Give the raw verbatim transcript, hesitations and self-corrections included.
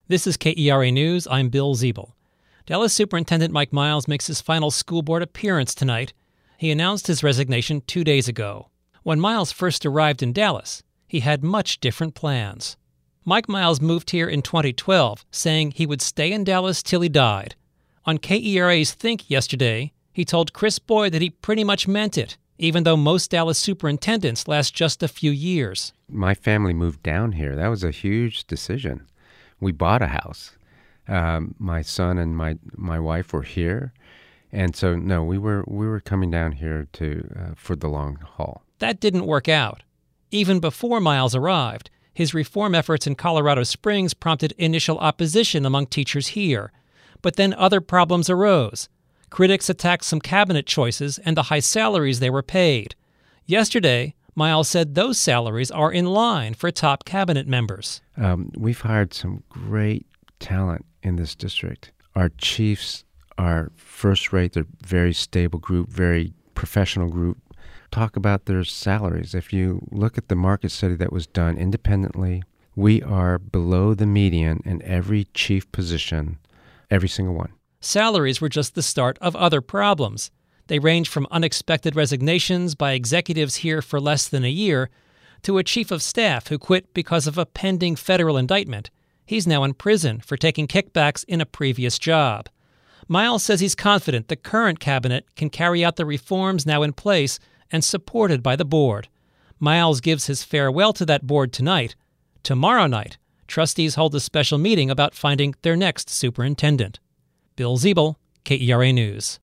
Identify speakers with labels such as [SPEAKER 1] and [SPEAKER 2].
[SPEAKER 1] This is K E R A News. I'm Bill Ziebel. Dallas Superintendent Mike Miles makes his final school board appearance tonight. He announced his resignation two days ago. When Miles first arrived in Dallas, he had much different plans. Mike Miles moved here in twenty twelve, saying he would stay in Dallas till he died. On K E R A's Think yesterday, he told Chris Boyd that he pretty much meant it, even though most Dallas superintendents last just a few years.
[SPEAKER 2] My family moved down here. That was a huge decision. We bought a house. Um, my son and my my wife were here, and so no, we were we were coming down here to uh, for the long haul.
[SPEAKER 1] That didn't work out. Even before Miles arrived, his reform efforts in Colorado Springs prompted initial opposition among teachers here. But then other problems arose. Critics attacked some cabinet choices and the high salaries they were paid. Yesterday, Miles said those salaries are in line for top cabinet members.
[SPEAKER 2] Um, we've hired some great talent in this district. Our chiefs are first-rate. They're a very stable group, very professional group. Talk about their salaries. If you look at the market study that was done independently, we are below the median in every chief position, every single one.
[SPEAKER 1] Salaries were just the start of other problems. They range from unexpected resignations by executives here for less than a year to a chief of staff who quit because of a pending federal indictment. He's now in prison for taking kickbacks in a previous job. Miles says he's confident the current cabinet can carry out the reforms now in place and supported by the board. Miles gives his farewell to that board tonight. Tomorrow night, trustees hold a special meeting about finding their next superintendent. Bill Ziebel, K E R A News.